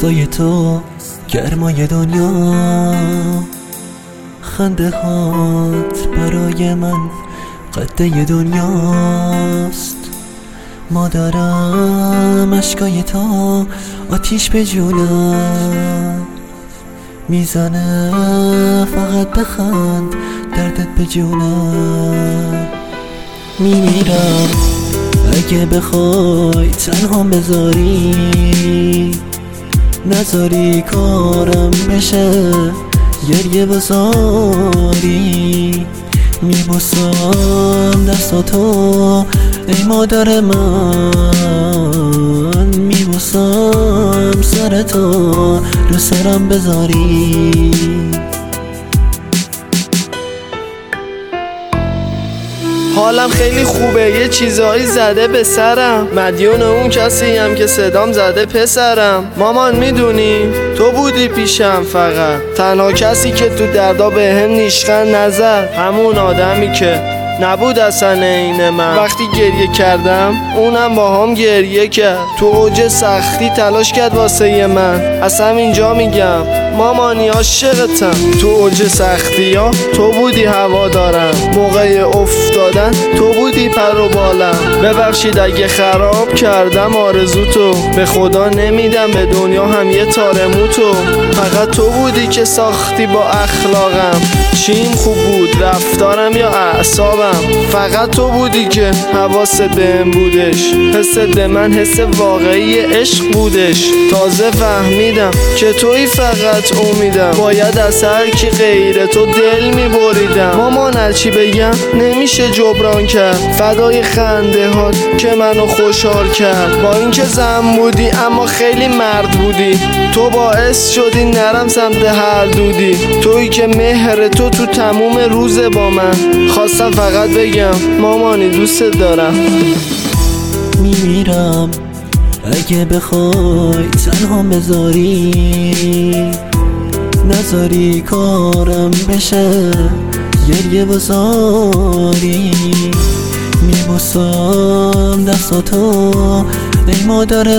عشقای تو گرمای دنیا، خنده هات برای من قده دنیاست. مادرم اشکای تو آتیش به جونم میزنه، فقط بخند دردت به جونم. میمیرم اگه بخوای تنها بذاری، نذاری کارم بشه گریه بذاری. میبوسم دستاتو ای مادر من، میبوسم سرتو رو سرم بذاری. حالم خیلی خوبه، یه چیزایی زده به سرم، مدیون اون کسی هم که صدام زده پسرم. مامان میدونی تو بودی پیشم، فقط تنها کسی که تو دردا به هم نیشخند نزد، همون آدمی که نبود اصلا عین من. وقتی گریه کردم اونم با هم گریه کرد، تو اوج سختی تلاش کرد واسه من. اصلا اینجا میگم مامانی عاشقتم، تو اوج سختی ها تو بودی هوا دارم، موقع افتادن تو بودی پر و بالم. ببخشید اگه خراب کردم آرزوتو، به خدا نمیدم به دنیا هم یه تار موتو. فقط تو بودی که ساختی با اخلاقم، چیم خوب بود رفتارم یا اعصابم. فقط تو بودی که حواست بهم بودش، حست به من حس واقعی عشق بودش. تازه فهمیدم که توی فقط امیدم، باید از هر کی غیر تو دل میبریدم. مامان هرچی بگم نمیشه جبران کرد، فدای خنده هات که منو خوشحال کرد. با اینکه زن بودی اما خیلی مرد بودی، تو باعث شدی نرم سمت هر دودی. تویی که مهر تو تموم روز با من. خواستم فقط بگم مامانی دوست دارم. میمیرم اگه بخوای تنها بذاری، نذاری کارم بشه گریه بذاری. میبوسم دستاتو ای مادر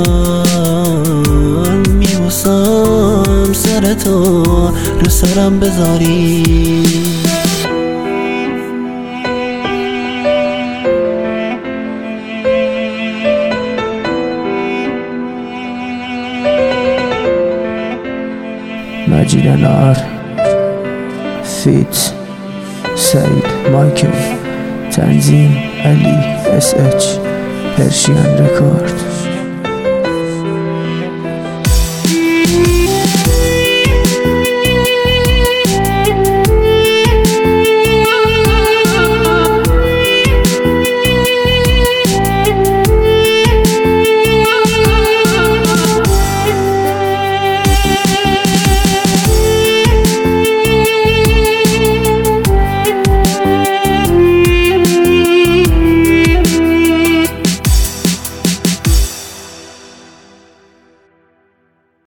من، میبوسم سرتو رو سرم بذاری. مجید نار فیت سعید مایکل، تنظیم علی SH پرشین رکورد.